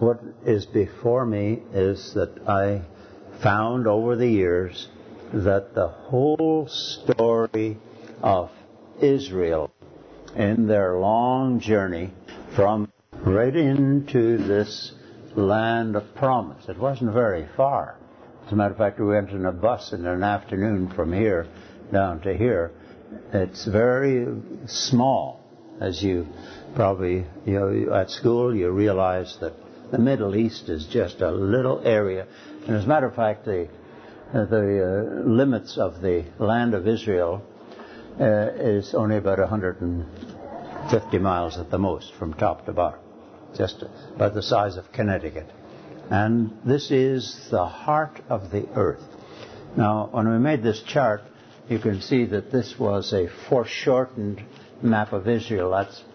what is before me is that I found over the years that the whole story of Israel in their long journey from right into this land of promise, it wasn't very far. As a matter of fact, we went in a bus in an afternoon from here down to here. It's very small. As you probably, at school, you realize that the Middle East is just a little area. And as a matter of fact, the limits of the land of Israel is only about 150 miles at the most from top to bottom, just about the size of Connecticut. And this is the heart of the earth. Now, when we made this chart, you can see that this was a foreshortened map of Israel. That's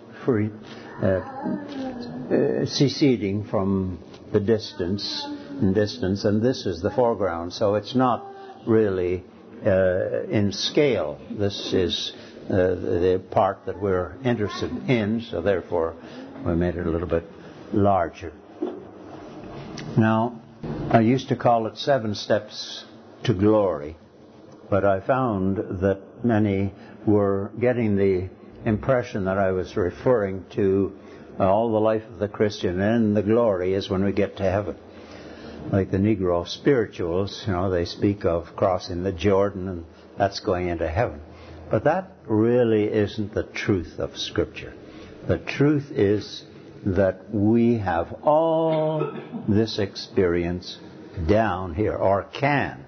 seceding from the distance, and this is the foreground. So it's not really in scale. This is the part that we're interested in, so therefore we made it a little bit larger. Now, I used to call it 7 steps to glory, but I found that many were getting the impression that I was referring to all the life of the Christian, and the glory is when we get to heaven. Like the Negro spirituals, they speak of crossing the Jordan, and that's going into heaven. But that really isn't the truth of Scripture. The truth is that we have all this experience down here, or can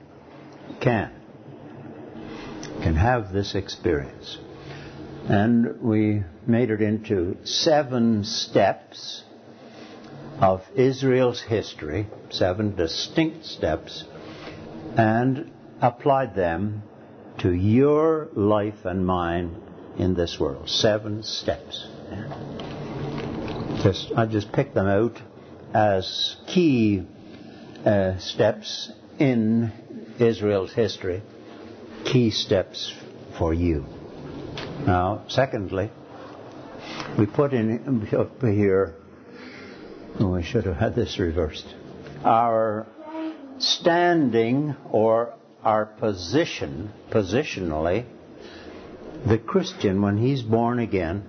have this experience. And we made it into 7 steps of Israel's history, 7 distinct steps, and applied them to your life and mine in this world. 7 steps. I just picked them out as key steps in Israel's history, key steps for you. Now, secondly, we put in up here, we should have had this reversed, our standing or our position, positionally. The Christian, when he's born again,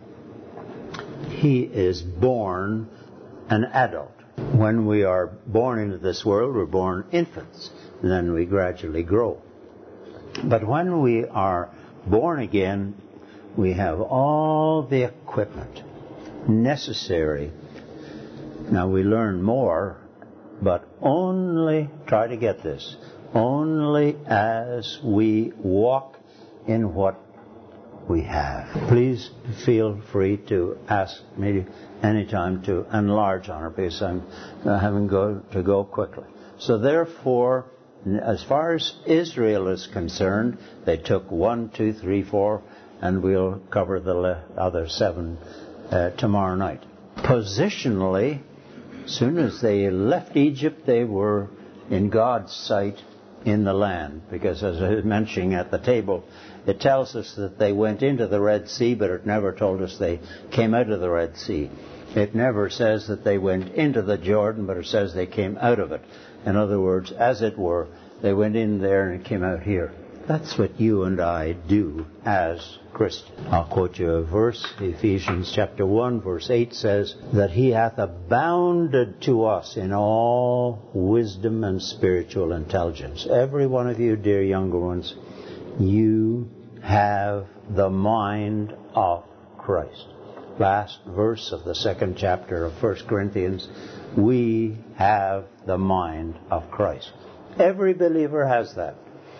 he is born an adult. When we are born into this world, we're born infants, and then we gradually grow. But when we are born again, we have all the equipment necessary. Now we learn more, but only, try to get this, only as we walk in what we have. Please feel free to ask me anytime to enlarge on it, because I'm having to go quickly. So therefore, as far as Israel is concerned, they took 1, 2, 3, 4, and we'll cover the other 7 tomorrow night. Positionally, as soon as they left Egypt, they were in God's sight in the land. Because as I was mentioning at the table, it tells us that they went into the Red Sea, but it never told us they came out of the Red Sea. It never says that they went into the Jordan, but it says they came out of it. In other words, as it were, they went in there and came out here. That's what you and I do as Christians. I'll quote you a verse. Ephesians chapter 1, verse 8 says that He hath abounded to us in all wisdom and spiritual intelligence. Every one of you, dear younger ones, you have the mind of Christ. Last verse of the 2nd chapter of 1 Corinthians, we have the mind of Christ. Every believer has that.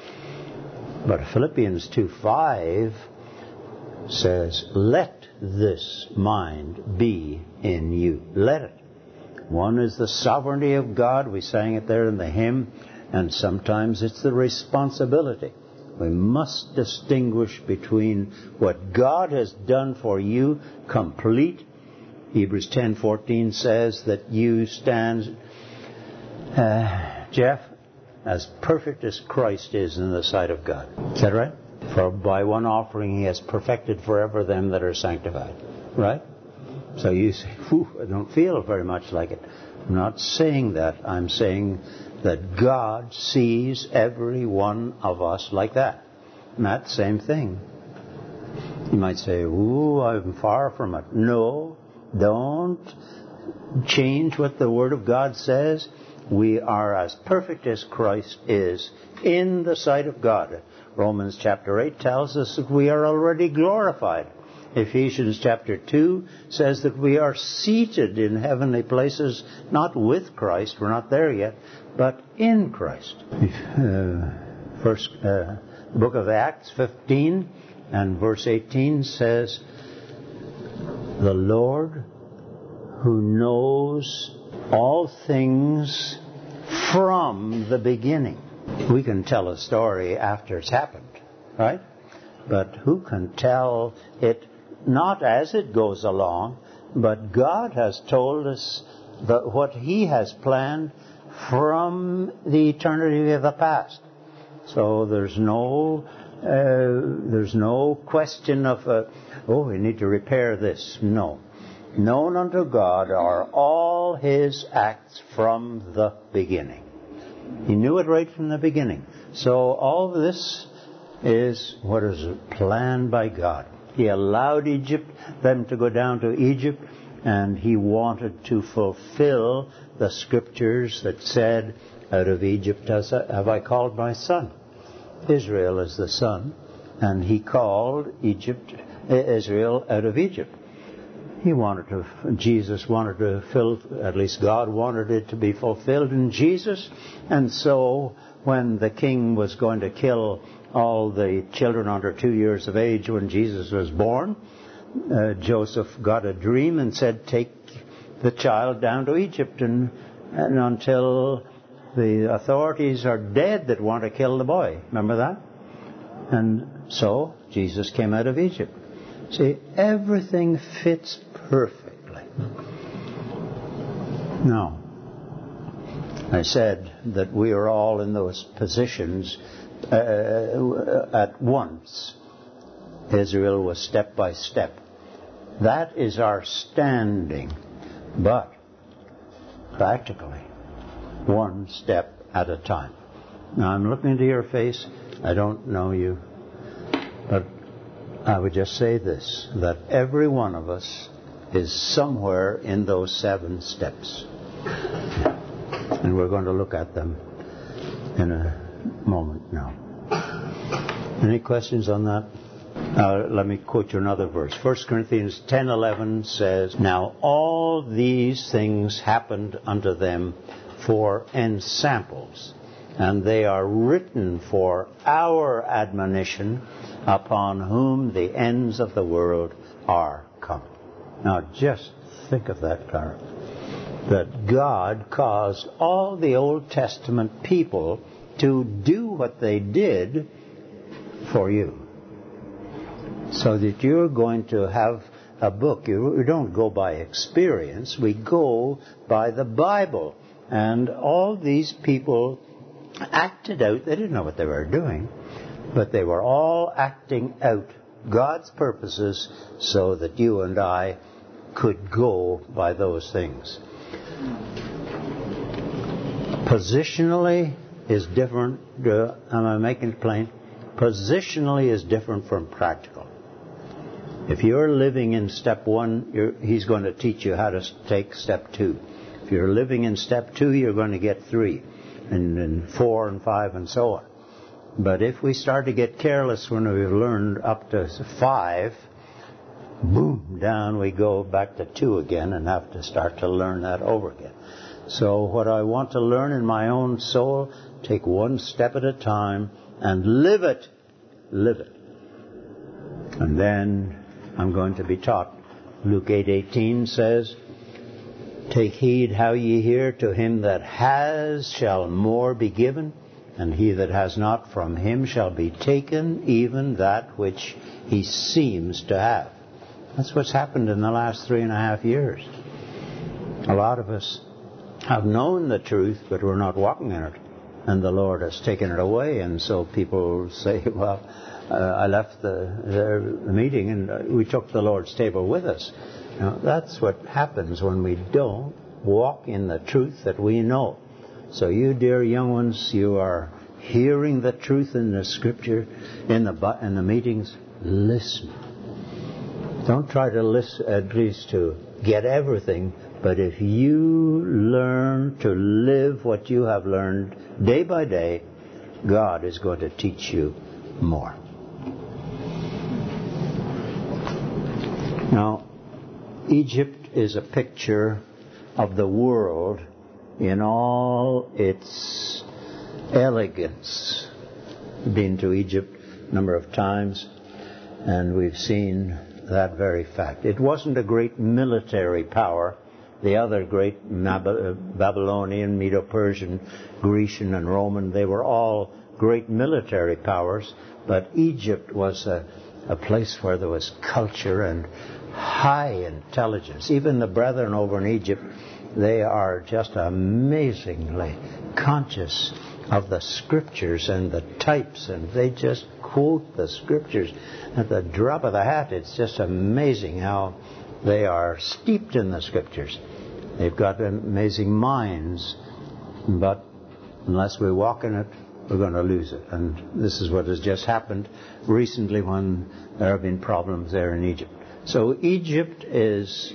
But Philippians 2:5 says, let this mind be in you. Let it. One is the sovereignty of God. We sang it there in the hymn. And sometimes it's the responsibility. We must distinguish between what God has done for you, complete. Hebrews 10:14 says that you stand, Jeff, as perfect as Christ is in the sight of God. Is that right? For by one offering He has perfected forever them that are sanctified. Right? So you say, I don't feel very much like it. I'm not saying that. I'm saying that God sees every one of us like that. And that same thing. You might say, ooh, I'm far from it. No, don't change what the Word of God says. We are as perfect as Christ is in the sight of God. Romans chapter 8 tells us that we are already glorified. Ephesians chapter 2 says that we are seated in heavenly places, not with Christ, we're not there yet, but in Christ. The book of Acts 15 and verse 18 says, the Lord who knows all things from the beginning. We can tell a story after it's happened, right? But who can tell it not as it goes along, but God has told us that what He has planned from the eternity of the past. So there's no question of, we need to repair this. No. Known unto God are all His acts from the beginning. He knew it right from the beginning. So all this is what is planned by God. He allowed them to go down to Egypt, and He wanted to fulfill the scriptures that said, out of Egypt have I called my son. Israel is the son, and He called Israel out of Egypt. Jesus wanted to fill, at least God wanted it to be fulfilled in Jesus. And so when the king was going to kill all the children under 2 years of age when Jesus was born, Joseph got a dream and said, take the child down to Egypt and until the authorities are dead that want to kill the boy. Remember that? And so Jesus came out of Egypt. See, everything fits perfectly. Now, I said that we are all in those positions at once. Israel was step by step. That is our standing. But, practically, one step at a time. Now, I'm looking into your face. I don't know you. But I would just say this, that every one of us is somewhere in those 7 steps. And we're going to look at them in a moment now. Any questions on that? Let me quote you another verse. 1 Corinthians 10:11 says, now all these things happened unto them for ensamples, and they are written for our admonition, upon whom the ends of the world are come. Now just think of that, Clara. That God caused all the Old Testament people to do what they did for you. So that you're going to have a book. You don't go by experience. We go by the Bible. And all these people acted out. They didn't know what they were doing. But they were all acting out God's purposes so that you and I could go by those things. Positionally is different. Am I making it plain? Positionally is different from practical. If you're living in step 1, He's going to teach you how to take step 2. If you're living in step 2, you're going to get 3, and 4 and 5 and so on. But if we start to get careless when we've learned up to 5, boom, down we go back to 2 again and have to start to learn that over again. So what I want to learn in my own soul, take one step at a time and live it. Live it. And then I'm going to be taught. Luke 8:18 says, take heed how ye hear. To him that has shall more be given, and he that has not, from him shall be taken even that which he seems to have. That's what's happened in the last 3.5 years. A lot of us have known the truth, but we're not walking in it. And the Lord has taken it away. And so people say, well, I left the meeting and we took the Lord's table with us. Now, that's what happens when we don't walk in the truth that we know. So you dear young ones, you are hearing the truth in the Scripture, in the meetings. Listen. Don't try to listen at least to get everything, but if you learn to live what you have learned day by day, God is going to teach you more. Now, Egypt is a picture of the world in all its elegance. Been to Egypt a number of times, and we've seen that very fact. It wasn't a great military power. The other great Babylonian, Medo-Persian, Grecian, and Roman, they were all great military powers, but Egypt was a place where there was culture and high intelligence. Even the brethren over in Egypt, they are just amazingly conscious of the Scriptures and the types, and they just quote the Scriptures at the drop of the hat. It's just amazing how they are steeped in the Scriptures. They've got amazing minds, but unless we walk in it, we're going to lose it. And this is what has just happened recently when there have been problems there in Egypt. So Egypt is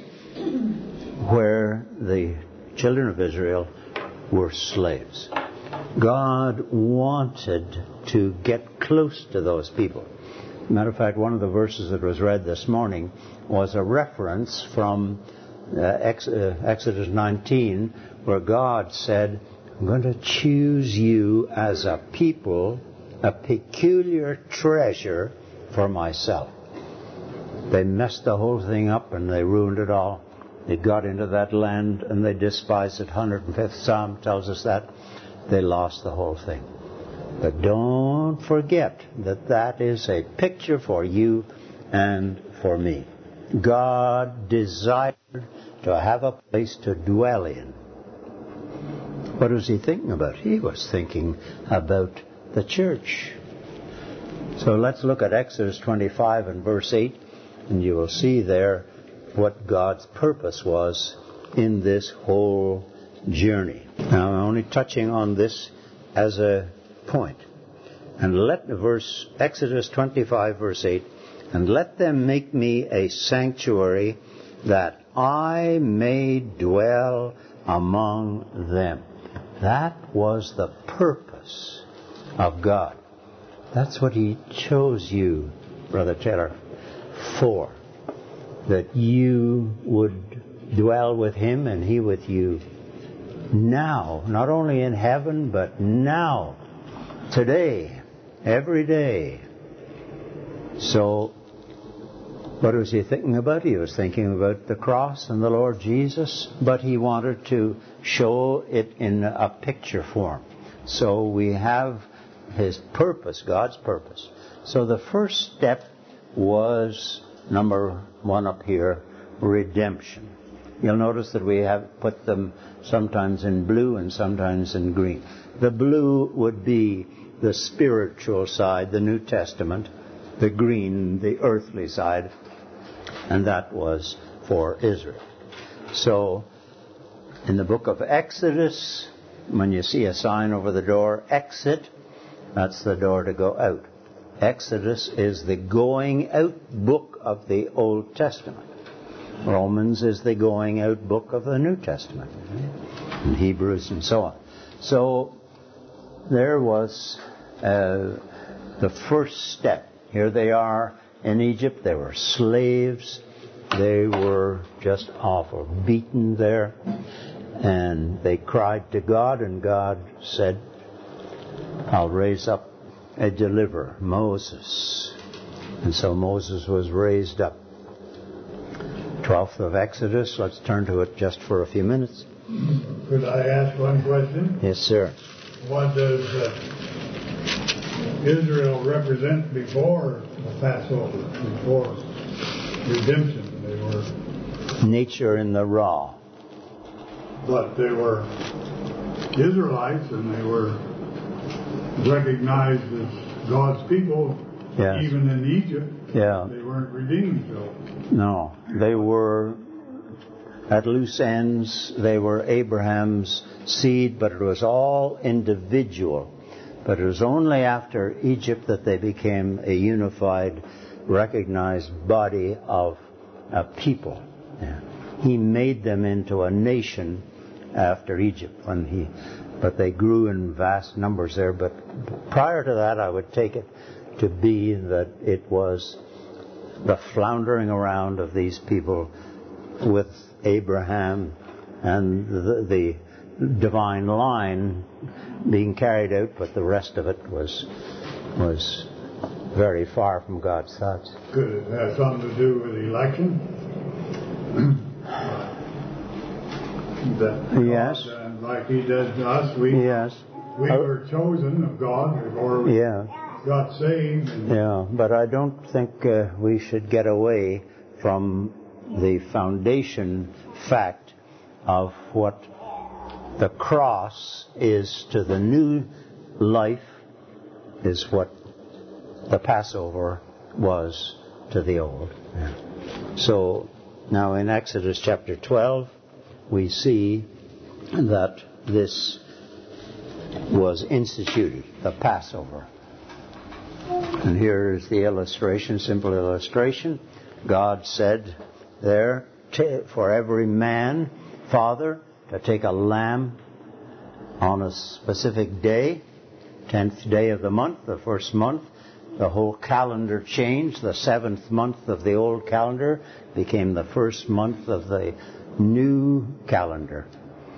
where the children of Israel were slaves. God wanted to get close to those people. Matter of fact, one of the verses that was read this morning was a reference from Exodus 19, where God said, I'm going to choose you as a people, a peculiar treasure for myself. They messed the whole thing up and they ruined it all. They got into that land and they despised it. 105th Psalm tells us that. They lost the whole thing. But don't forget that that is a picture for you and for me. God desired to have a place to dwell in. What was He thinking about? He was thinking about the church. So let's look at Exodus 25 and verse 8, and you will see there what God's purpose was in this whole journey. Now, I'm only touching on this as a point. And Exodus 25 verse 8, and let them make me a sanctuary that I may dwell among them. That was the purpose of God. That's what He chose you, Brother Taylor, for. That you would dwell with Him and He with you. Now, not only in heaven, but now, today, every day. So, what was He thinking about? He was thinking about the cross and the Lord Jesus, but He wanted to show it in a picture form. So we have His purpose, God's purpose. So the first step was, number 1 up here, redemption. You'll notice that we have put them sometimes in blue and sometimes in green. The blue would be the spiritual side, the New Testament. The green, the earthly side. And that was for Israel. So, in the book of Exodus, when you see a sign over the door, exit, that's the door to go out. Exodus is the going out book of the Old Testament. Romans is the going out book of the New Testament. And Hebrews and so on. So, there was the first step. Here they are in Egypt. They were slaves. They were just awful, beaten there. And they cried to God, and God said, I'll raise up a deliverer, Moses. And so Moses was raised up. 12th of Exodus. Let's turn to it just for a few minutes. Could I ask one question? Yes, sir. What does Israel represent before the Passover, before redemption? They were nature in the raw. But they were Israelites, and they were recognized as God's people, yes. Even in Egypt. Yeah. They weren't redeemed, so. No, they were At loose ends, they were Abraham's seed, but it was all individual. But it was only after Egypt that they became a unified, recognized body of a people. Yeah. He made them into a nation after Egypt, but they grew in vast numbers there. But prior to that, I would take it to be that it was the floundering around of these people with Abraham and the divine line being carried out, but the rest of it was very far from God's thoughts. Could it have something to do with election? Yes. Like He did to us, we were chosen of God before we got saved. But I don't think we should get away from the foundation fact of what the cross is to the new life is what the Passover was to the old. So now in Exodus chapter 12, we see that this was instituted, the Passover. And here is the illustration, simple illustration. God said there, for every man, father, to take a lamb on a specific day, 10th day of the month, the first month. The whole calendar changed. The 7th month of the old calendar became the first month of the new calendar.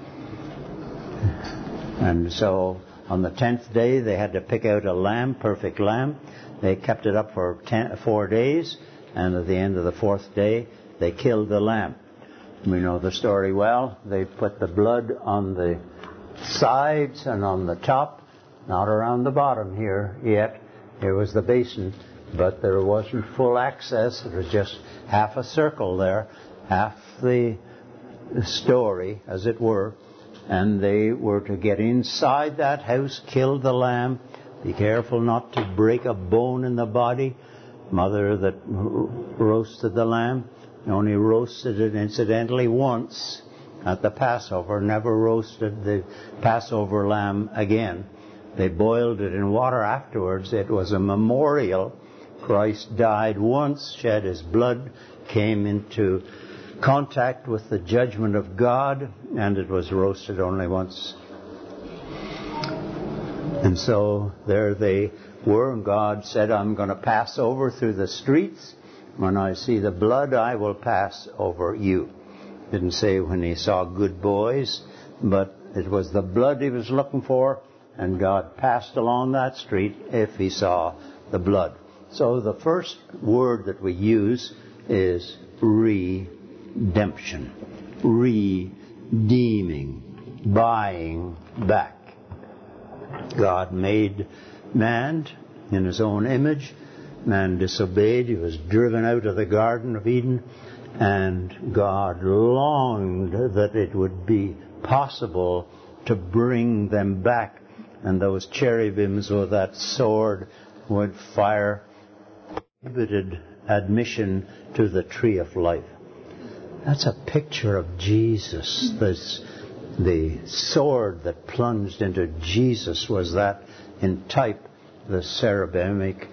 And so on the 10th day they had to pick out a lamb, perfect lamb. They kept it up for 4 days, and at the end of the 4th day they killed the lamb. We know the story well. They put the blood on the sides and on the top, not around the bottom here yet. Here was the basin, but there wasn't full access. It was just half a circle there, half the story, as it were. And they were to get inside that house, kill the lamb, be careful not to break a bone in the body. Mother that roasted the lamb only roasted it incidentally once at the Passover, never roasted the Passover lamb again. They boiled it in water afterwards. It was a memorial. Christ died once, shed His blood, came into contact with the judgment of God, and it was roasted only once. And so there they were, and God said, I'm going to pass over through the streets. When I see the blood, I will pass over you. Didn't say when He saw good boys, but it was the blood He was looking for, and God passed along that street if He saw the blood. So the first word that we use is redemption. Redeeming. Buying back. God made man in His own image. Man disobeyed. He was driven out of the Garden of Eden. And God longed that it would be possible to bring them back. And those cherubims with that sword would fire, prohibited admission to the tree of life. That's a picture of Jesus. The sword that plunged into Jesus was that in type, the cherubic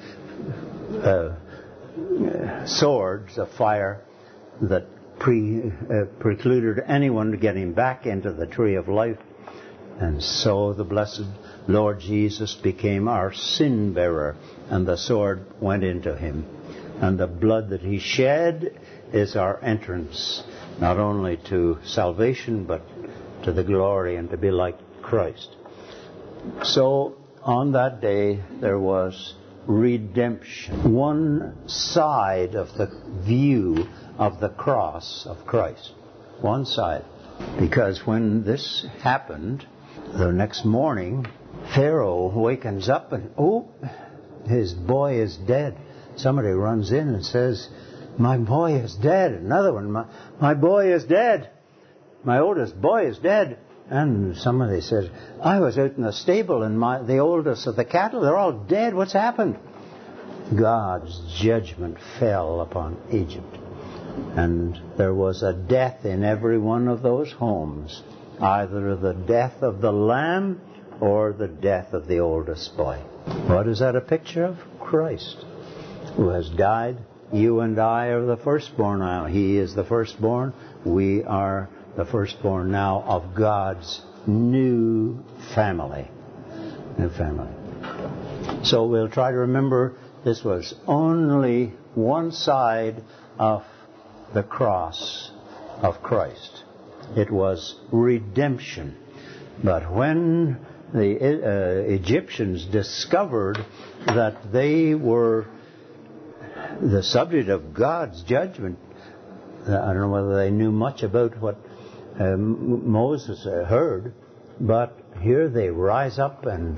swords of fire that precluded anyone getting back into the tree of life. And so the blessed Lord Jesus became our sin bearer, and the sword went into Him. And the blood that He shed is our entrance, not only to salvation, but to the glory and to be like Christ. So on that day there was redemption. One side of the view of the cross of Christ. One side. Because when this happened, the next morning, Pharaoh wakens up and, his boy is dead. Somebody runs in and says, my boy is dead. Another one, my boy is dead. My oldest boy is dead. And somebody says, I was out in the stable and the oldest of the cattle, they're all dead. What's happened? God's judgment fell upon Egypt. And there was a death in every one of those homes, either the death of the lamb or the death of the oldest boy. What is that a picture of? Christ, who has died. You and I are the firstborn now. He is the firstborn. We are the firstborn now of God's new family. New family. So we'll try to remember this was only one side of the cross of Christ. It was redemption. But when the Egyptians discovered that they were the subject of God's judgment, I don't know whether they knew much about what Moses heard, but here they rise up and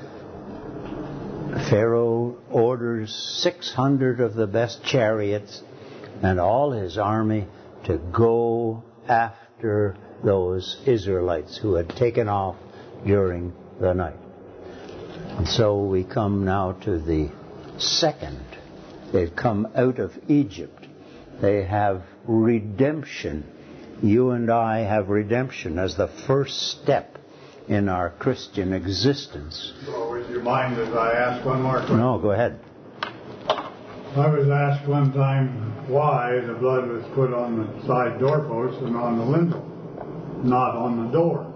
Pharaoh orders 600 of the best chariots and all his army to go after those Israelites who had taken off during the night. And so we come now to the second. They've come out of Egypt. They have redemption. You and I have redemption as the first step in our Christian existence. So would you mind if I ask one more question? No, go ahead. I was asked one time why the blood was put on the side doorpost and on the lintel, not on the door.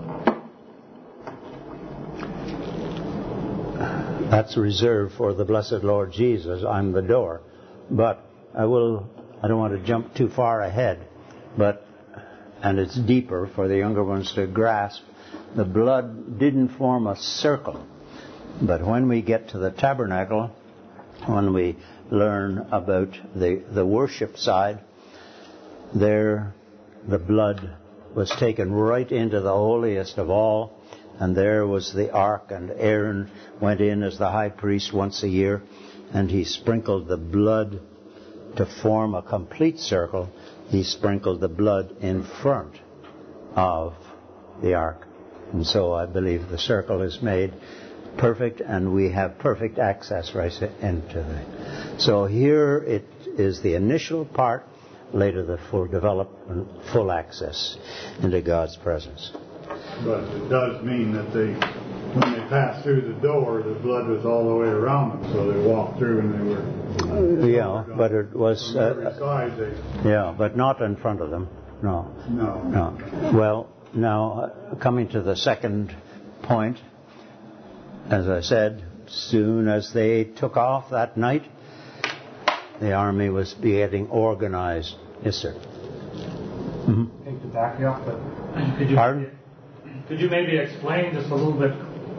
That's reserved for the blessed Lord Jesus. I'm the door. But I don't want to jump too far ahead, and it's deeper for the younger ones to grasp. The blood didn't form a circle. But when we get to the tabernacle, when we learn about the worship side, there the blood was taken right into the holiest of all, and there was the ark, and Aaron went in as the high priest once a year, and he sprinkled the blood to form a complete circle. He sprinkled the blood in front of the ark. And so I believe the circle is made perfect, and we have perfect access right into it. So here it is the initial part, later the full development, full access into God's presence. But it does mean that when they passed through the door, the blood was all the way around them, so they walked through and they were... but it was... From every side but not in front of them. No. Well, now, coming to the second point, as I said, soon as they took off that night, the army was getting organized. Yes, sir. Mm-hmm. I hate to back you up, but could you maybe explain just a little bit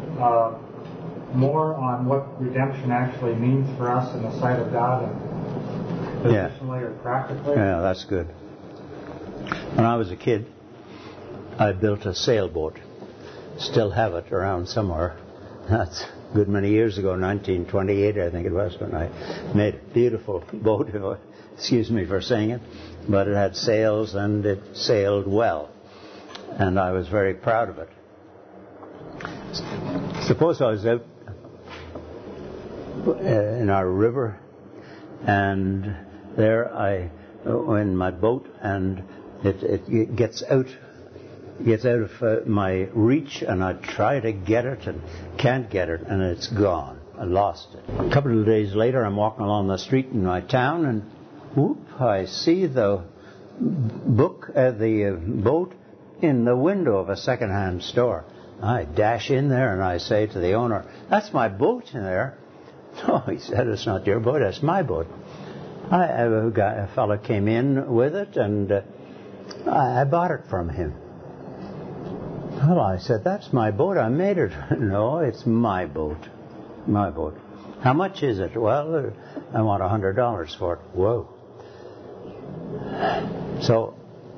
more on what redemption actually means for us in the sight of God, and positionally or practically? Yeah, that's good. When I was a kid, I built a sailboat. Still have it around somewhere. That's a good many years ago, 1928, I think it was, when I made a beautiful boat. Excuse me for saying it. But it had sails and it sailed well. And I was very proud of it. Suppose I was out in our river, and there in my boat, and it gets out of my reach, and I try to get it and can't get it, and it's gone. I lost it. A couple of days later, I'm walking along the street in my town, and I see the boat in the window of a second-hand store. I dash in there and I say to the owner, "That's my boat in there." "No," he said, "it's not your boat, that's my boat." A fellow came in with it, and I bought it from him. Well, I said, "That's my boat, I made it." "No, it's my boat. My boat." "How much is it?" "Well, I want $100 for it." Whoa. So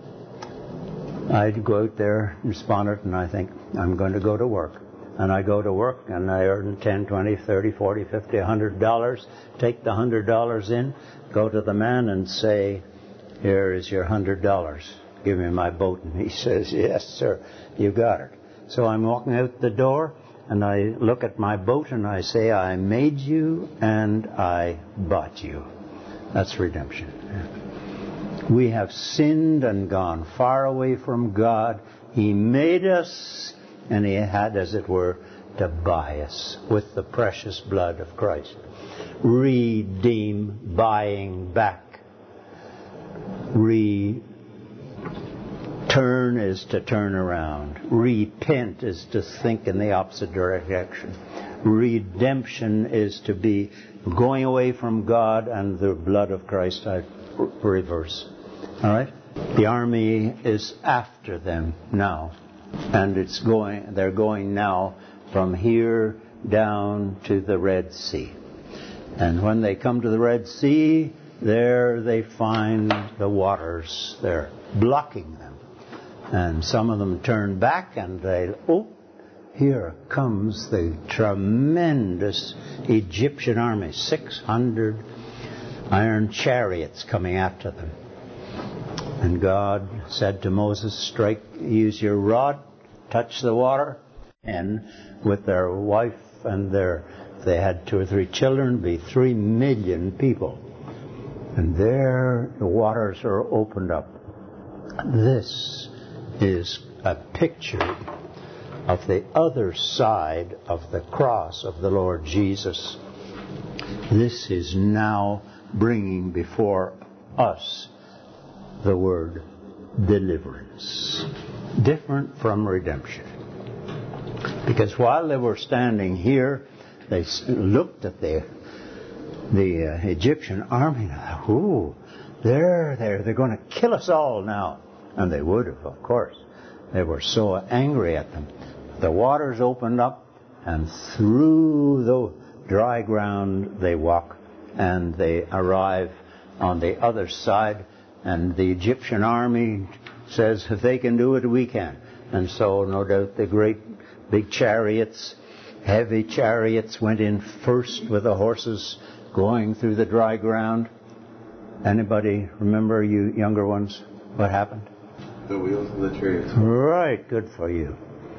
I'd go out there, respond it, and I think, I'm going to go to work. And I go to work, and I earn $10, $20, $30, $40, $50, $100. Take the $100 in, go to the man and say, "Here is your $100. Give me my boat." And he says, "Yes, sir, you got it." So I'm walking out the door, and I look at my boat, and I say, "I made you, and I bought you." That's redemption. We have sinned and gone far away from God. He made us, and He had, as it were, to buy us with the precious blood of Christ. Redeem, buying back. Turn is to turn around. Repent is to think in the opposite direction. Redemption is to be going away from God and the blood of Christ. I reverse. All right? The army is after them now. And they're going now from here down to the Red Sea. And when they come to the Red Sea, there they find the waters there blocking them. And some of them turn back and here comes the tremendous Egyptian army, 600 iron chariots coming after them. And God said to Moses, use your rod, touch the water, and with their wife and they had 2 or 3 children, be 3 million people. And there the waters are opened up. This is a picture of the other side of the cross of the Lord Jesus. This is now bringing before us the word deliverance. Different from redemption. Because while they were standing here, they looked at the Egyptian army. They're going to kill us all now. And they would have, of course. They were so angry at them. The waters opened up, and through the dry ground they walk, and they arrive on the other side. And the Egyptian army says, if they can do it, we can. And so, no doubt, the great big chariots, heavy chariots, went in first with the horses going through the dry ground. Anybody remember, you younger ones, what happened? The wheels of the chariots. Right, good for you.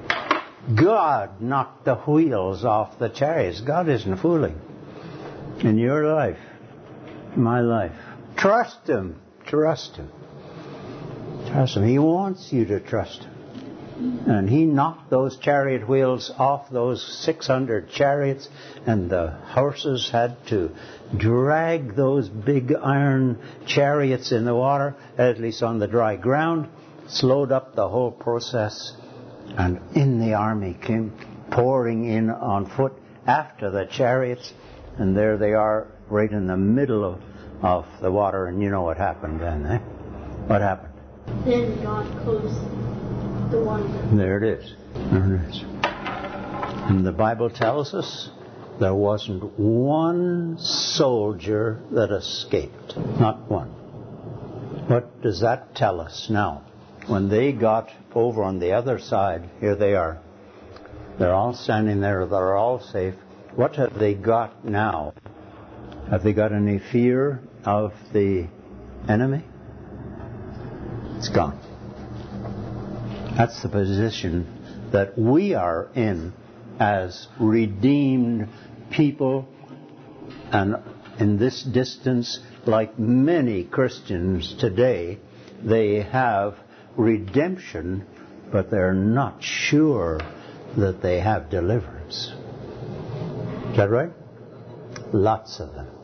God knocked the wheels off the chariots. God isn't fooling. In your life, my life, trust Him. Trust Him. Trust Him. He wants you to trust Him. And He knocked those chariot wheels off those 600 chariots, and the horses had to drag those big iron chariots in the water, at least on the dry ground, slowed up the whole process. And in the army came pouring in on foot after the chariots, and there they are right in the middle of the water. And you know what happened then, eh? What happened? Then God closed the water. There it is. There it is. And the Bible tells us there wasn't one soldier that escaped. Not one. What does that tell us now? When they got over on the other side, here they are. They're all standing there. They're all safe. What have they got now? Have they got any fear of the enemy? It's gone. That's the position that we are in as redeemed people. And in this distance, like many Christians today, they have redemption, but they're not sure that they have deliverance. Is that right? Lots of them.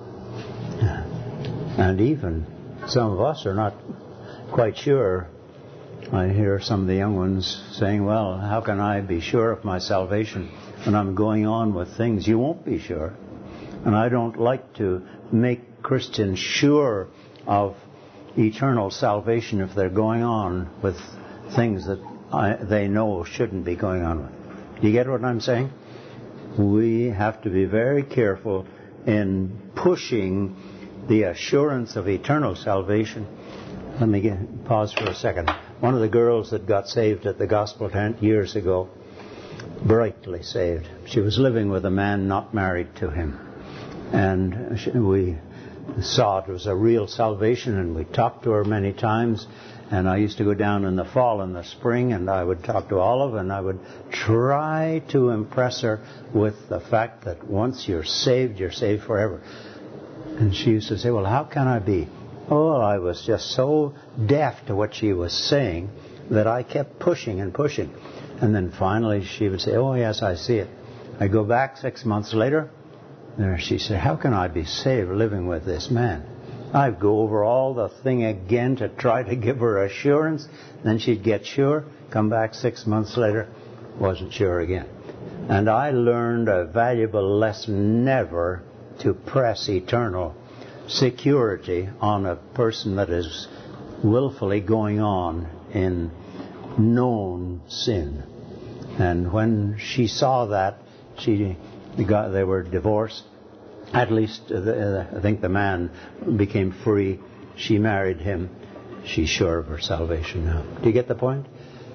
And even some of us are not quite sure. I hear some of the young ones saying, well, how can I be sure of my salvation when I'm going on with things? You won't be sure. And I don't like to make Christians sure of eternal salvation if they're going on with things that they know shouldn't be going on with. Do you get what I'm saying? We have to be very careful in pushing the assurance of eternal salvation. Let me pause for a second. One of the girls that got saved at the gospel tent years ago, brightly saved. She was living with a man not married to him. And we saw it was a real salvation, and we talked to her many times. And I used to go down in the fall and the spring, and I would talk to Olive, and I would try to impress her with the fact that once you're saved forever. And she used to say, well, how can I be Oh, I was just so deaf to what she was saying that I kept pushing and pushing. And then finally she would say, oh, yes, I see it. I go back 6 months later. There she said, how can I be saved living with this man? I'd go over all the thing again to try to give her assurance. Then she'd get sure. Come back 6 months later. Wasn't sure again. And I learned a valuable lesson never to press eternal security on a person that is willfully going on in known sin. And when she saw that, they were divorced. At least I think the man became free. She married him. She's sure of her salvation now. Do you get the point?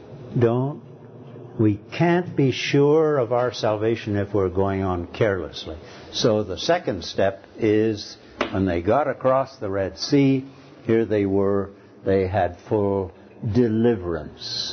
We can't be sure of our salvation if we're going on carelessly. So the second step is when they got across the Red Sea, here they were, they had full deliverance.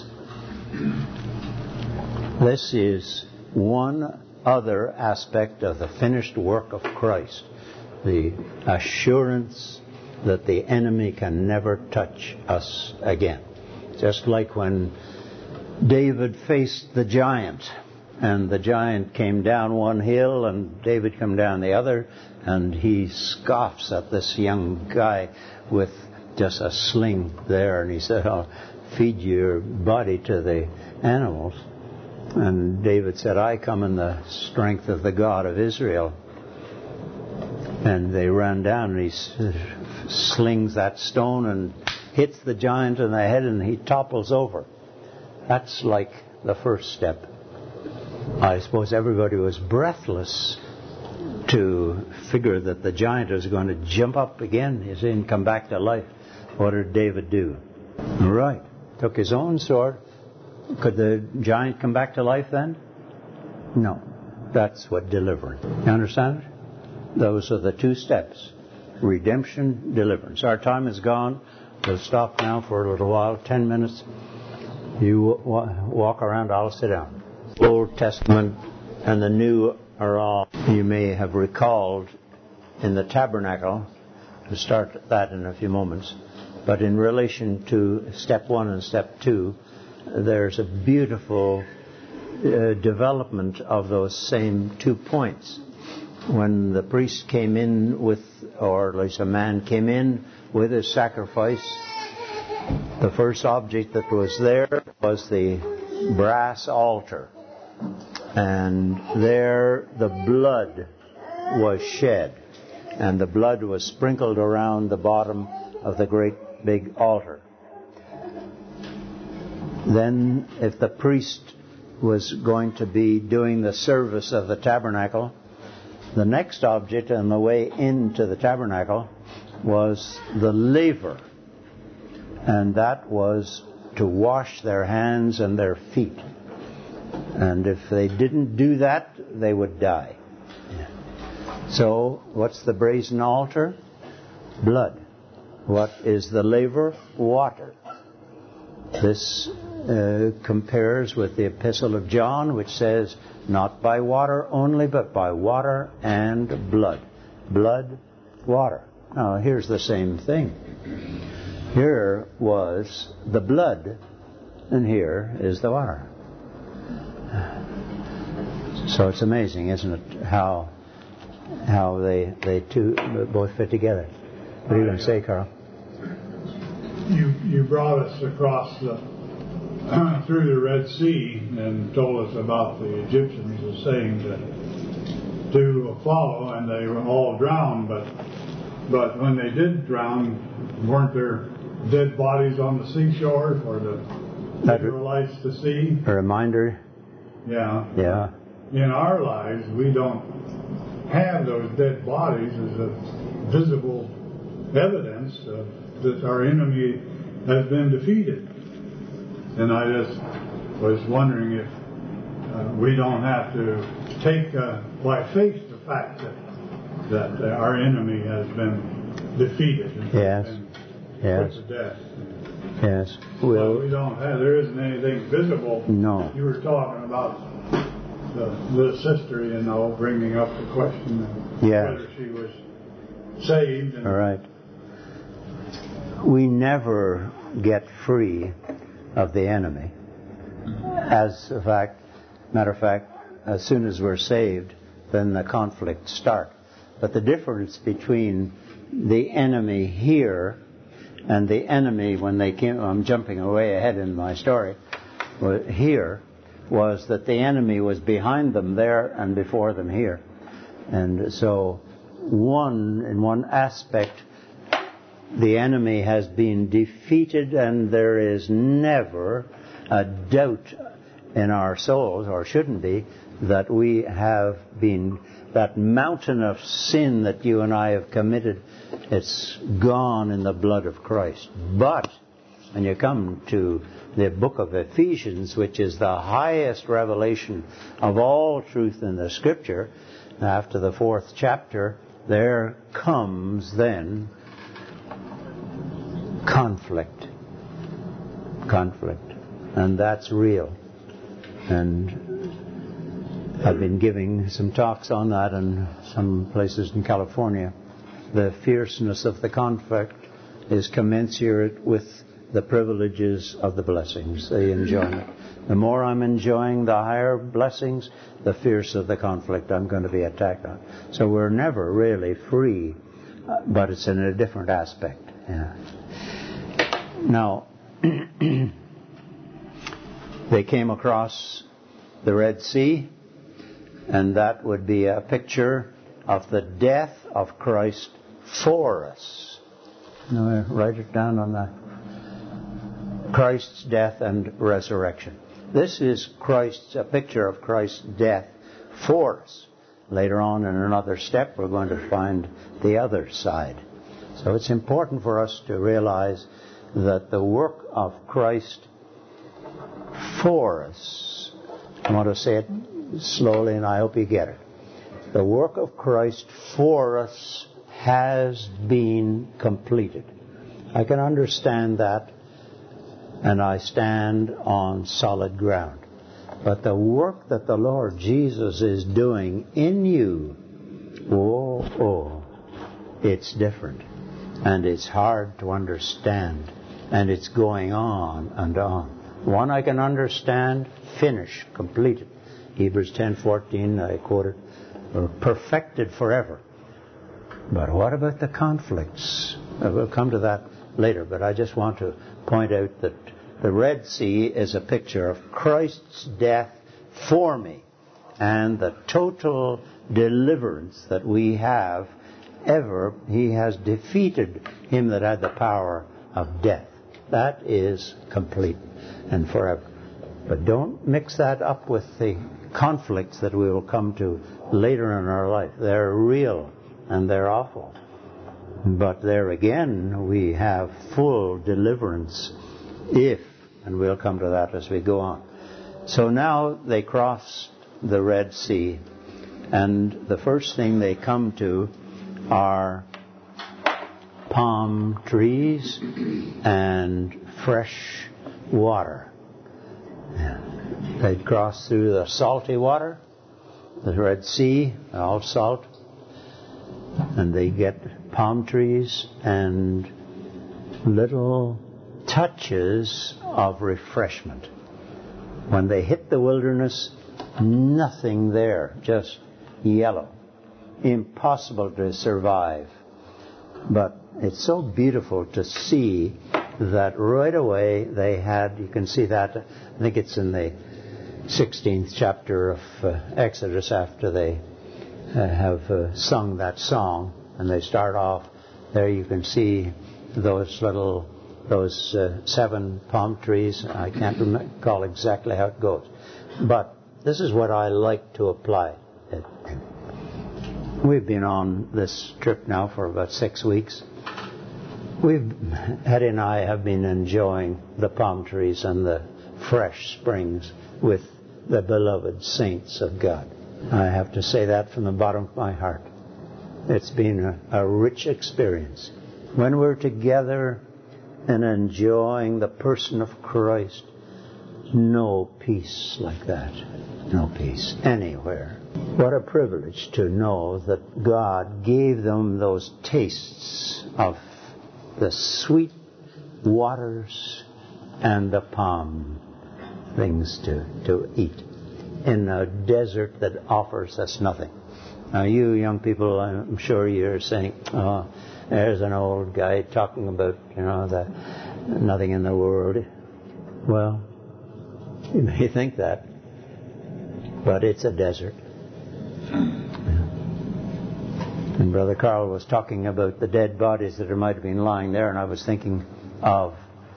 This is one other aspect of the finished work of Christ. The assurance that the enemy can never touch us again. Just like when David faced the giant, and the giant came down one hill and David came down the other, and he scoffs at this young guy with just a sling there, and he said, I'll feed your body to the animals. And David said, I come in the strength of the God of Israel. And they ran down, and he slings that stone and hits the giant in the head, and he topples over. That's like the first step. I suppose everybody was breathless to figure that the giant was going to jump up again, you see, and come back to life. What did David do? Right. Took his own sword. Could the giant come back to life then? No. That's what deliverance. You understand it? Those are the two steps. Redemption, deliverance. Our time is gone. We'll stop now for a little while, 10 minutes. You walk around, I'll sit down. Old Testament and the New are all, you may have recalled in the tabernacle. We'll start that in a few moments. But in relation to step 1 and step 2, there's a beautiful development of those same 2 points. When the priest came in with, or at least a man came in with his sacrifice, the first object that was there was the brass altar. And there the blood was shed. And the blood was sprinkled around the bottom of the great big altar. Then, if the priest was going to be doing the service of the tabernacle, the next object on the way into the tabernacle was the laver. And that was to wash their hands and their feet. And if they didn't do that, they would die. So, what's the brazen altar? Blood. What is the laver? Water. This compares with the Epistle of John, which says, not by water only, but by water and blood. Blood, water. Now, here's the same thing. Here was the blood, and here is the water. So it's amazing, isn't it, how they two both fit together. What are you going to say, Carl? You brought us across through the Red Sea and told us about the Egyptians as saying to follow, and they were all drowned. But when they did drown, weren't there dead bodies on the seashore for the Israelites to see? A reminder. Yeah. In our lives, we don't have those dead bodies as a visible evidence that our enemy has been defeated. And I just was wondering if we don't have to take by faith the fact that our enemy has been defeated and been put to death. Yes. Well, we don't have. There isn't anything visible. No. You were talking about the sister, bringing up the question of whether she was saved. All right. we never get free of the enemy. Matter of fact, as soon as we're saved, then the conflicts start. But the difference between the enemy here and the enemy when they came, I'm jumping way ahead in my story, here was that the enemy was behind them there and before them here. And so in one aspect, the enemy has been defeated, and there is never a doubt in our souls, or shouldn't be, that we have been, that mountain of sin that you and I have committed, it's gone in the blood of Christ. But when you come to the book of Ephesians, which is the highest revelation of all truth in the Scripture, after the 4th chapter, there comes then conflict. And that's real. And I've been giving some talks on that in some places in California. The fierceness of the conflict is commensurate with the privileges of the blessings, the enjoyment. The more I'm enjoying the higher blessings, the fiercer the conflict I'm going to be attacked on. So we're never really free, but it's in a different aspect. Yeah. Now, they came across the Red Sea, and that would be a picture of the death of Christ for us. Now, write it down on that. Christ's death and resurrection. This is a picture of Christ's death for us. Later on in another step, we're going to find the other side. So it's important for us to realize that the work of Christ for us, I want to say it slowly and I hope you get it. The work of Christ for us has been completed. I can understand that, and I stand on solid ground. But the work that the Lord Jesus is doing in you, it's different. And it's hard to understand. And it's going on and on. One I can understand, finish, completed. Hebrews 10:14, I quoted, perfected forever. But what about the conflicts? We'll come to that later, but I just want to point out that the Red Sea is a picture of Christ's death for me and the total deliverance that we have ever. He has defeated him that had the power of death. That is complete and forever. But don't mix that up with the conflicts that we will come to later in our life. They're real and they're awful. But there again, we have full deliverance and we'll come to that as we go on. So now they cross the Red Sea, and the first thing they come to are palm trees and fresh water. They'd cross through the salty water, the Red Sea, all salt, and they get palm trees and little touches of refreshment. When they hit the wilderness, nothing there, just yellow. Impossible to survive. But it's so beautiful to see that right away they had, you can see that, I think it's in the 16th chapter of Exodus after they have sung that song, and they start off, there you can see those 7 palm trees. I can't recall exactly how it goes. But this is what I like to apply. We've been on this trip now for about 6 weeks. Hetty and I have been enjoying the palm trees and the fresh springs with the beloved saints of God. I have to say that from the bottom of my heart. It's been a rich experience. When we're together and enjoying the person of Christ, no peace like that. No peace anywhere. What a privilege to know that God gave them those tastes of the sweet waters and the palm things to eat in a desert that offers us nothing. Now, you young people, I'm sure you're saying, oh, there's an old guy talking about, the nothing in the world. Well, you may think that, but it's a desert. And Brother Carl was talking about the dead bodies that might have been lying there, and I was thinking of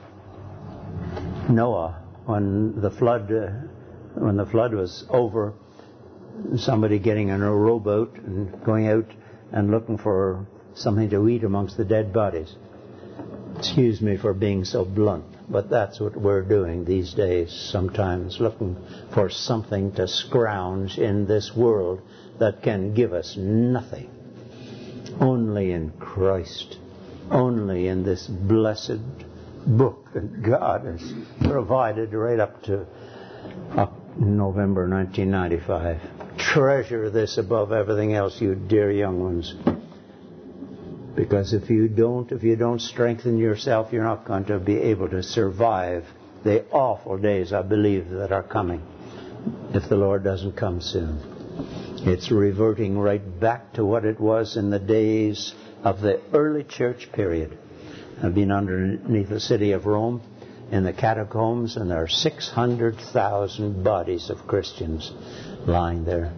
Noah when the flood was over. Somebody getting in a rowboat and going out and looking for something to eat amongst the dead bodies. Excuse me for being so blunt, but that's what we're doing these days sometimes, looking for something to scrounge in this world that can give us nothing. Only in Christ, only in this blessed book that God has provided right up to November 1995. Treasure this above everything else, you dear young ones. Because if you don't strengthen yourself, you're not going to be able to survive the awful days, I believe, that are coming if the Lord doesn't come soon. It's reverting right back to what it was in the days of the early church period. I've been underneath the city of Rome in the catacombs, and there are 600,000 bodies of Christians lying there.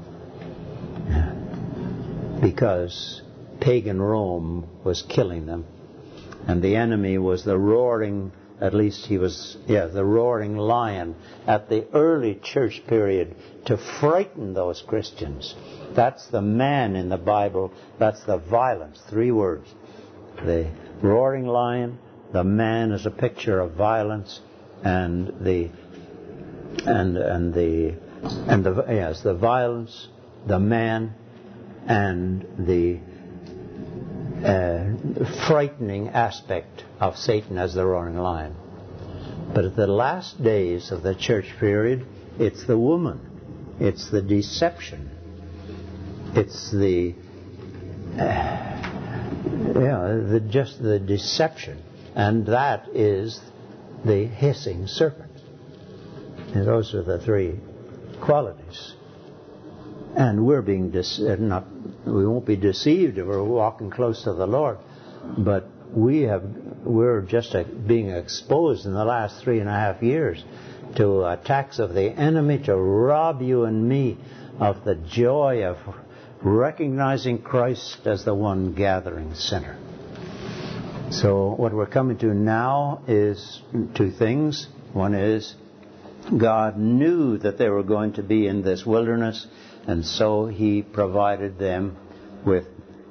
Because pagan Rome was killing them. And the enemy was the roaring, the roaring lion at the early church period to frighten those Christians. That's the man in the Bible. That's the violence. 3 words. The roaring lion, the man is a picture of violence, and the violence, the man, and the frightening aspect of Satan as the roaring lion. But at the last days of the church period, it's the woman. It's the deception. It's the deception. And that is the hissing serpent. And those are the 3 qualities. And we're being we won't be deceived if we're walking close to the Lord, but we're just being exposed in the last 3.5 years to attacks of the enemy to rob you and me of the joy of recognizing Christ as the one gathering sinner. So what we're coming to now is 2 things. One is God knew that they were going to be in this wilderness, and so He provided them with...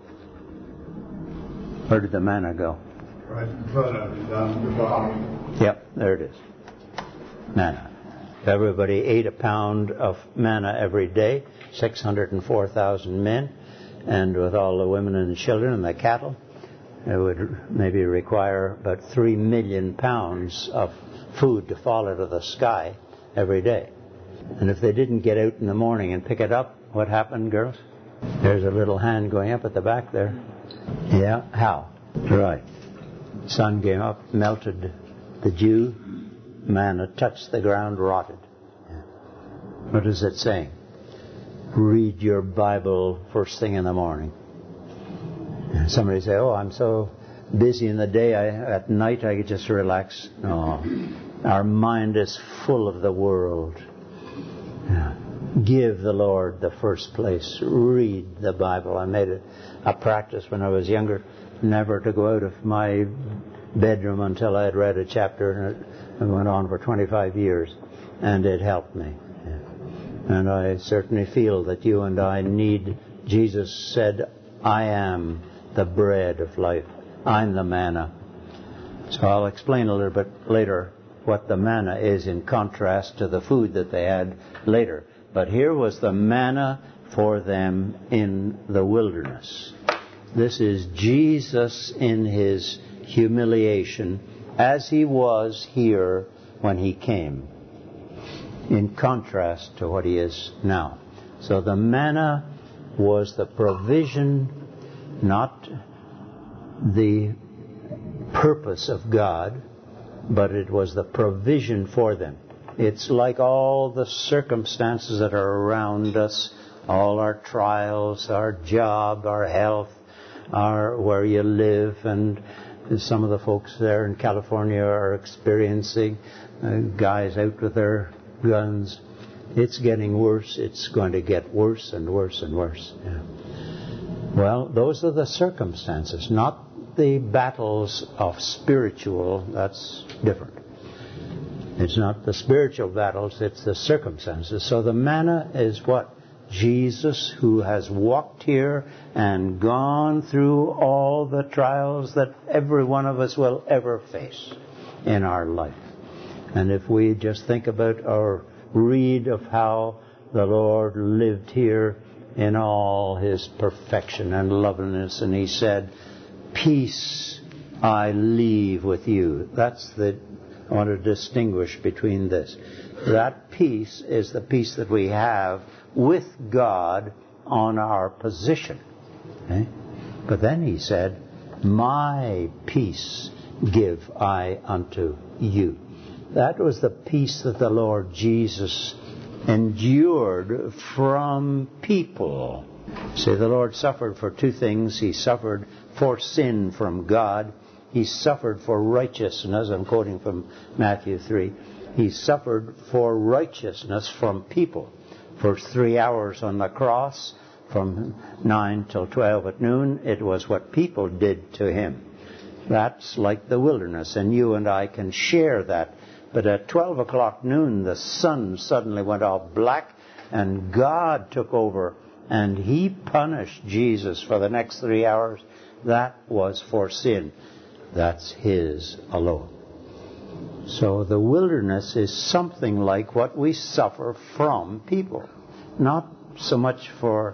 Where did the manna go? Right in front of you, down at the bottom. Yep, there it is. Manna. Everybody ate a pound of manna every day, 604,000 men, and with all the women and children and the cattle, it would maybe require about 3 million pounds of food to fall out of the sky every day. And if they didn't get out in the morning and pick it up, what happened, girls? There's a little hand going up at the back there. Yeah, how? Right. Sun came up, melted the dew, manna touched the ground, rotted. Yeah. What is it saying? Read your Bible first thing in the morning. And somebody say, oh, I'm so busy in the day, at night I just relax. No. Our mind is full of the world. Yeah. Give the Lord the first place. Read the Bible. I made it a practice when I was younger never to go out of my bedroom until I had read a chapter, and it went on for 25 years, and it helped me. Yeah. And I certainly feel that you and I need... Jesus said, I am the bread of life. I'm the manna. So I'll explain a little bit later what the manna is in contrast to the food that they had later. But here was the manna for them in the wilderness. This is Jesus in His humiliation as He was here when He came, in contrast to what He is now. So the manna was the provision, not the purpose of God. but it was the provision for them. It's like all the circumstances that are around us, all our trials, our job, our health, our where you live, and some of the folks there in California are experiencing guys out with their guns. It's getting worse. It's going to get worse and worse and worse. Yeah. Well, those are the circumstances, not the battles of spiritual. That's different. It's not the spiritual battles, it's the circumstances. So the manna is what? Jesus, who has walked here and gone through all the trials that every one of us will ever face in our life. And if we just think about or read of how the Lord lived here in all His perfection and loveliness, and He said, "Peace I leave with you." I want to distinguish between this. That peace is the peace that we have with God on our position. Okay? But then He said, "My peace give I unto you." That was the peace that the Lord Jesus endured from people. See, the Lord suffered for two things. He suffered for sin from God. He suffered for righteousness. I'm quoting from Matthew 3. He suffered for righteousness from people. First 3 hours on the cross, from 9 till 12 at noon, it was what people did to Him. That's like the wilderness, and you and I can share that. But at 12 o'clock noon, the sun suddenly went all black, and God took over, and He punished Jesus for the next 3 hours. That was for sin. That's His alone. So the wilderness is something like what we suffer from people. Not so much from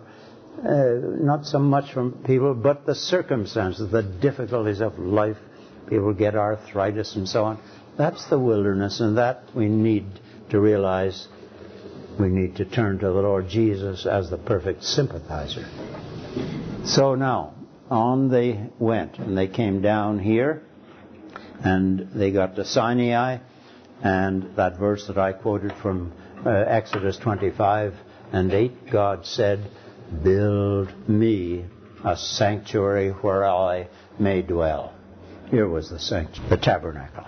people, but the circumstances, the difficulties of life. People get arthritis and so on. That's the wilderness, and that we need to realize. We need to turn to the Lord Jesus as the perfect sympathizer. So now, on they went, and they came down here, and they got to Sinai, and that verse that I quoted from Exodus 25:8, God said, "Build me a sanctuary where I may dwell." Here was the sanctuary, the tabernacle.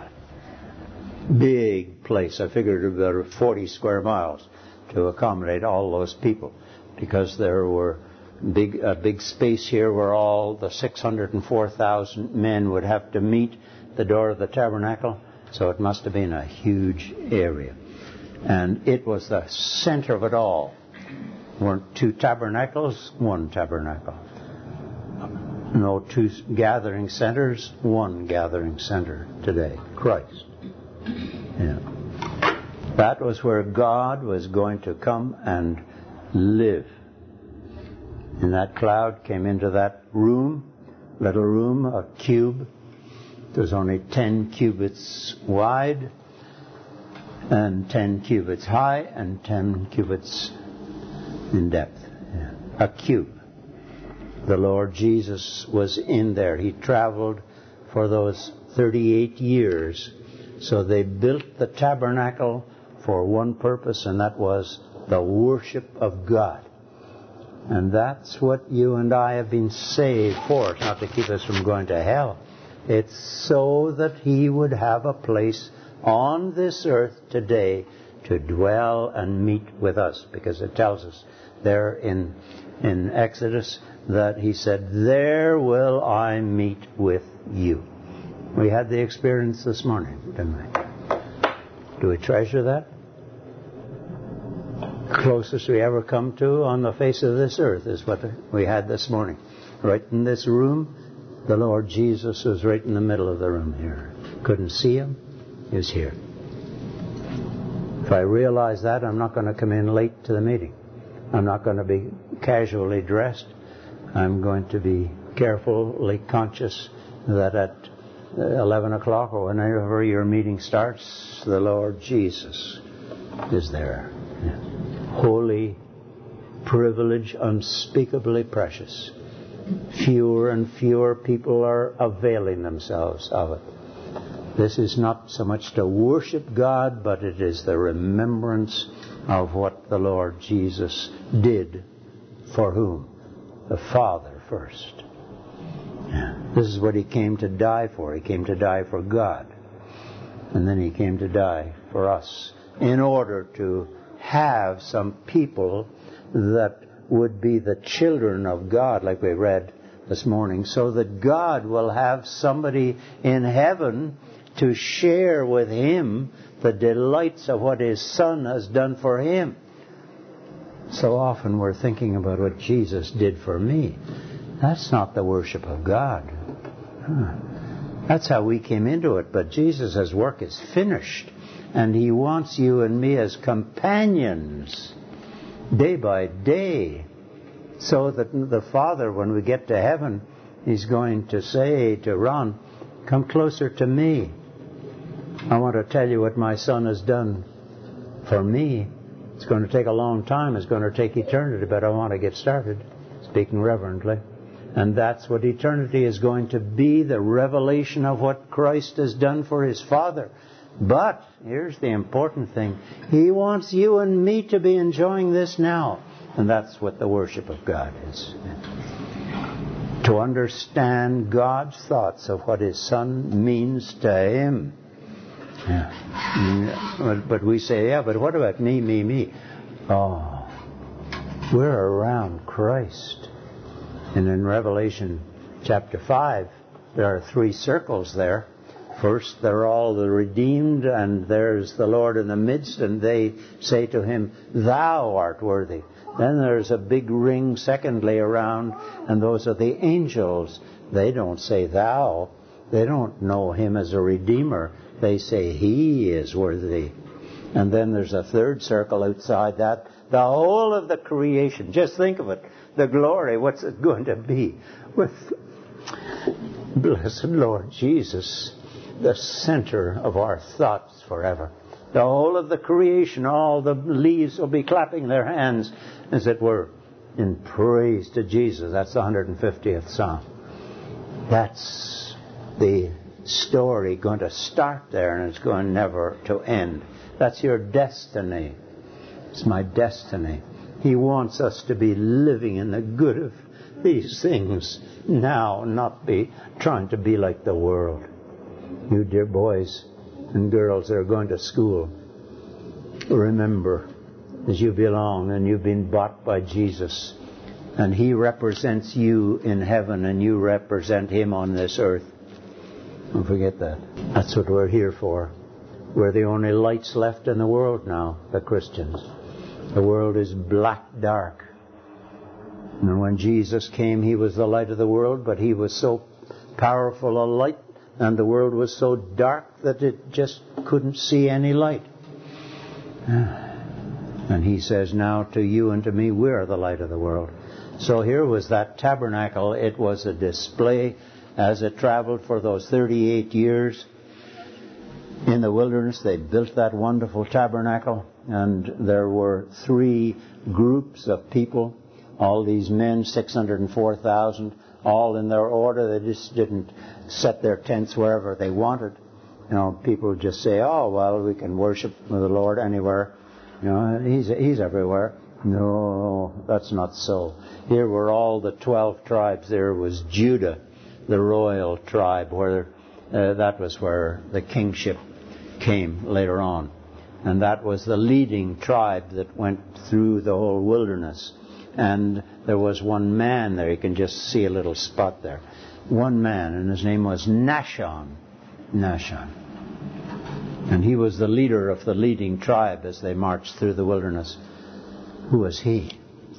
Big place. I figured about 40 square miles to accommodate all those people, because there were a big space here where all the 604,000 men would have to meet the door of the tabernacle. So it must have been a huge area. And it was the center of it all. Weren't two tabernacles, one tabernacle. No two gathering centers, one gathering center today. Christ. Yeah. That was where God was going to come and live. And that cloud came into that room, little room, a cube. It was only 10 cubits wide, and 10 cubits high, and 10 cubits in depth. Yeah. A cube. The Lord Jesus was in there. He traveled for those 38 years. So they built the tabernacle for one purpose, and that was the worship of God. And that's what you and I have been saved for. It's not to keep us from going to hell. It's so that He would have a place on this earth today to dwell and meet with us. Because it tells us there in Exodus that He said, "There will I meet with you." We had the experience this morning, didn't we? Do we treasure that? Closest we ever come to on the face of this earth is what we had this morning. Right in this room, the Lord Jesus was right in the middle of the room here. Couldn't see Him. He was here. If I realize that, I'm not going to come in late to the meeting. I'm not going to be casually dressed. I'm going to be carefully conscious that at 11 o'clock or whenever your meeting starts, the Lord Jesus is there. Yeah. Holy privilege, unspeakably precious. Fewer and fewer people are availing themselves of it. This is not so much to worship God, but it is the remembrance of what the Lord Jesus did for whom? The Father first. Yeah. This is what He came to die for. He came to die for God. And then He came to die for us in order to have some people that would be the children of God, like we read this morning, so that God will have somebody in heaven to share with Him the delights of what His Son has done for Him. So often we're thinking about what Jesus did for me. That's not the worship of God. That's how we came into it. But Jesus' work is finished. And He wants you and me as companions day by day. So that the Father, when we get to heaven, He's going to say to Ron, come closer to me. I want to tell you what my Son has done for me. It's going to take a long time. It's going to take eternity, but I want to get started, speaking reverently. And that's what eternity is going to be, the revelation of what Christ has done for His Father. But here's the important thing. He wants you and me to be enjoying this now. And that's what the worship of God is. To understand God's thoughts of what His Son means to Him. Yeah. But we say, yeah, but what about me, me, me? Oh, we're around Christ. And in Revelation chapter 5, there are 3 circles there. First, they're all the redeemed, and there's the Lord in the midst, and they say to Him, Thou art worthy. Then there's a big ring, secondly, around, and those are the angels. They don't say Thou. They don't know Him as a Redeemer. They say He is worthy. And then there's a 3rd circle outside that. The whole of the creation. Just think of it. The glory, what's it going to be? With blessed Lord Jesus, the center of our thoughts forever. The whole of the creation, all the leaves will be clapping their hands, as it were, in praise to Jesus. That's the 150th Psalm. That's the story going to start there, and it's going never to end. That's your destiny. It's my destiny. He wants us to be living in the good of these things now, not be trying to be like the world. You dear boys and girls that are going to school, remember that you belong and you've been bought by Jesus, and He represents you in heaven and you represent Him on this earth. Don't forget that. That's what we're here for. We're the only lights left in the world now, the Christians. The world is black dark. And when Jesus came, He was the light of the world, but He was so powerful a light, and the world was so dark that it just couldn't see any light. And He says now to you and to me, we're the light of the world. So here was that tabernacle. It was a display as it traveled for those 38 years in the wilderness. They built that wonderful tabernacle, and there were 3 groups of people. All these men, 604,000, all in their order. They just didn't set their tents wherever they wanted. You know, people would just say, oh, well, we can worship the Lord anywhere. You know, He's everywhere. No, that's not so. Here were all the 12 tribes. There was Judah, the royal tribe, where that was where the kingship came later on. And that was the leading tribe that went through the whole wilderness. And there was one man there. You can just see a little spot there. One man, and his name was Nahshon. Nahshon. And he was the leader of the leading tribe as they marched through the wilderness. Who was he?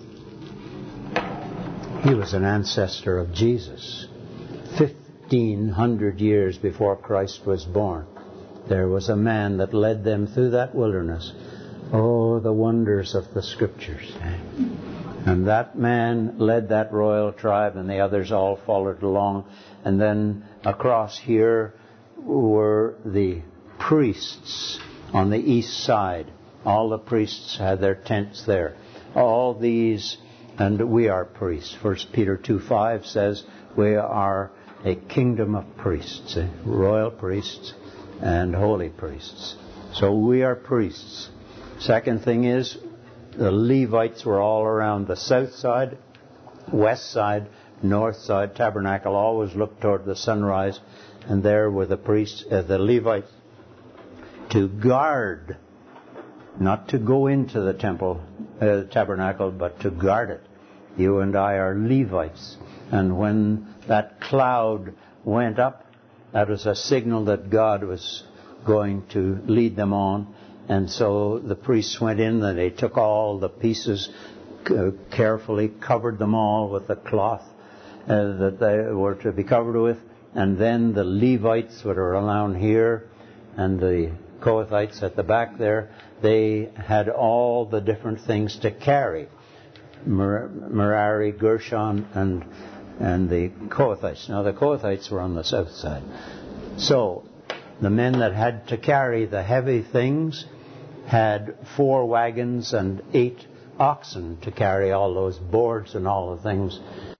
He was an ancestor of Jesus. 1,500 years before Christ was born, there was a man that led them through that wilderness. Oh, the wonders of the Scriptures. And that man led that royal tribe, and the others all followed along. And then across here were the priests on the east side. All the priests had their tents there. All these, and we are priests. 1 Peter 2:5 says we are a kingdom of priests, royal priests. and holy priests. So we are priests. Second thing is, the Levites were all around the south side, west side, north side. Tabernacle always looked toward the sunrise, and there were the priests, the Levites, to guard, not to go into the temple, tabernacle, but to guard it. You and I are Levites. And when that cloud went up, that was a signal that God was going to lead them on. And so the priests went in and they took all the pieces, carefully covered them all with the cloth that they were to be covered with. And then the Levites that are around here and the Kohathites at the back there, they had all the different things to carry. Merari, Gershon, and the Kohathites. Now the Kohathites were on the south side. So the men that had to carry the heavy things had 4 wagons and 8 oxen to carry all those boards and all the things